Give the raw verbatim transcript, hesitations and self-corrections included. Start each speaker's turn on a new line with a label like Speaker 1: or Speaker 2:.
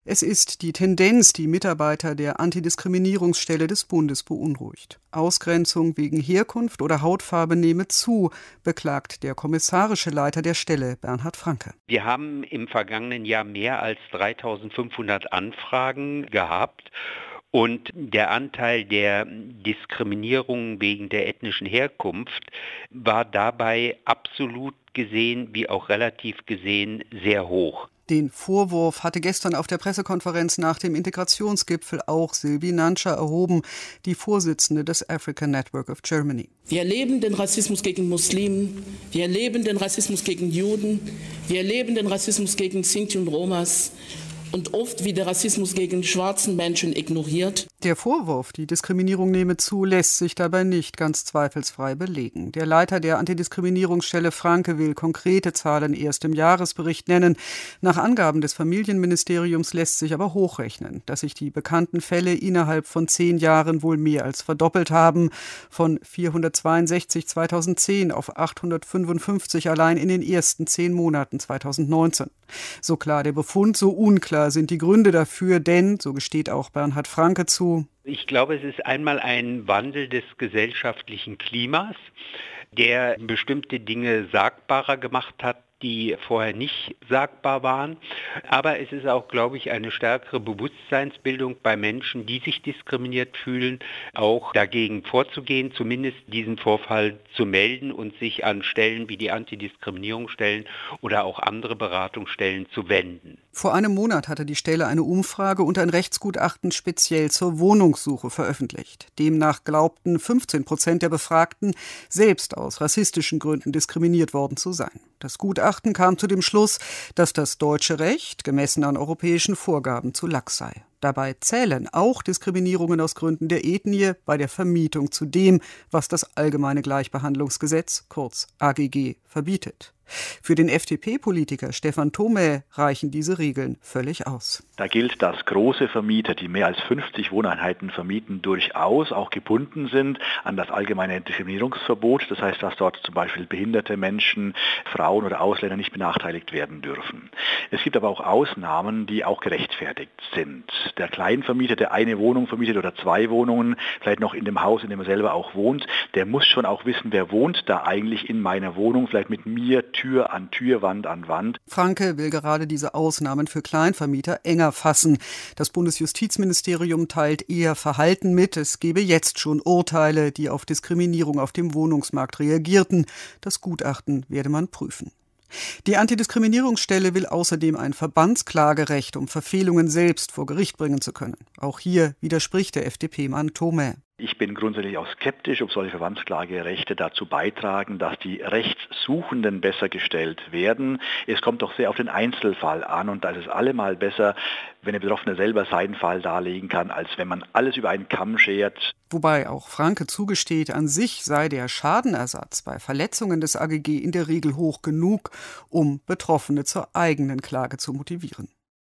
Speaker 1: Es ist die Tendenz, die Mitarbeiter der Antidiskriminierungsstelle des Bundes beunruhigt. Ausgrenzung wegen Herkunft oder Hautfarbe nehme zu, beklagt der kommissarische Leiter der Stelle, Bernhard Franke.
Speaker 2: Wir haben im vergangenen Jahr mehr als dreitausendfünfhundert Anfragen gehabt. Und der Anteil der Diskriminierung wegen der ethnischen Herkunft war dabei absolut gesehen wie auch relativ gesehen sehr hoch.
Speaker 1: Den Vorwurf hatte gestern auf der Pressekonferenz nach dem Integrationsgipfel auch Silvi Nanscher erhoben, die Vorsitzende des African Network of Germany.
Speaker 3: Wir erleben den Rassismus gegen Muslimen, wir erleben den Rassismus gegen Juden, wir erleben den Rassismus gegen Sinti und Romas. Und oft wird der Rassismus gegen schwarzen Menschen ignoriert.
Speaker 1: Der Vorwurf, die Diskriminierung nehme zu, lässt sich dabei nicht ganz zweifelsfrei belegen. Der Leiter der Antidiskriminierungsstelle Franke will konkrete Zahlen erst im Jahresbericht nennen. Nach Angaben des Familienministeriums lässt sich aber hochrechnen, dass sich die bekannten Fälle innerhalb von zehn Jahren wohl mehr als verdoppelt haben. Von vierhundertzweiundsechzig zweitausendzehn auf achthundertfünfundfünfzig allein in den ersten zehn Monaten zweitausendneunzehn. So klar der Befund, so unklar sind die Gründe dafür, denn, so gesteht auch Bernhard Franke zu,
Speaker 2: ich glaube, es ist einmal ein Wandel des gesellschaftlichen Klimas, der bestimmte Dinge sagbarer gemacht hat, die vorher nicht sagbar waren. Aber es ist auch, glaube ich, eine stärkere Bewusstseinsbildung bei Menschen, die sich diskriminiert fühlen, auch dagegen vorzugehen, zumindest diesen Vorfall zu melden und sich an Stellen wie die Antidiskriminierungsstellen oder auch andere Beratungsstellen zu wenden.
Speaker 1: Vor einem Monat hatte die Stelle eine Umfrage und ein Rechtsgutachten speziell zur Wohnungssuche veröffentlicht. Demnach glaubten fünfzehn Prozent der Befragten, selbst aus rassistischen Gründen diskriminiert worden zu sein. Das Gutachten kam zu dem Schluss, dass das deutsche Recht, gemessen an europäischen Vorgaben, zu lax sei. Dabei zählen auch Diskriminierungen aus Gründen der Ethnie bei der Vermietung zu dem, was das Allgemeine Gleichbehandlungsgesetz, kurz A G G, verbietet. Für den F D P-Politiker Stefan Thomae reichen diese Regeln völlig aus.
Speaker 4: Da gilt, dass große Vermieter, die mehr als fünfzig Wohneinheiten vermieten, durchaus auch gebunden sind an das allgemeine Diskriminierungsverbot. Das heißt, dass dort zum Beispiel behinderte Menschen, Frauen oder Ausländer nicht benachteiligt werden dürfen. Es gibt aber auch Ausnahmen, die auch gerechtfertigt sind. Der Kleinvermieter, der eine Wohnung vermietet oder zwei Wohnungen, vielleicht noch in dem Haus, in dem er selber auch wohnt, der muss schon auch wissen, wer wohnt da eigentlich in meiner Wohnung, vielleicht mit mir Tür an Tür, Wand an Wand.
Speaker 1: Franke will gerade diese Ausnahmen für Kleinvermieter enger fassen. Das Bundesjustizministerium teilt eher Verhalten mit. Es gebe jetzt schon Urteile, die auf Diskriminierung auf dem Wohnungsmarkt reagierten. Das Gutachten werde man prüfen. Die Antidiskriminierungsstelle will außerdem ein Verbandsklagerecht, um Verfehlungen selbst vor Gericht bringen zu können. Auch hier widerspricht der F D P-Mann Thomae.
Speaker 4: Ich bin grundsätzlich auch skeptisch, ob solche Verbandsklagerechte dazu beitragen, dass die Rechtssuchenden besser gestellt werden. Es kommt doch sehr auf den Einzelfall an und da ist es allemal besser, wenn der Betroffene selber seinen Fall darlegen kann, als wenn man alles über einen Kamm schert.
Speaker 1: Wobei auch Franke zugesteht, an sich sei der Schadenersatz bei Verletzungen des A G G in der Regel hoch genug, um Betroffene zur eigenen Klage zu motivieren.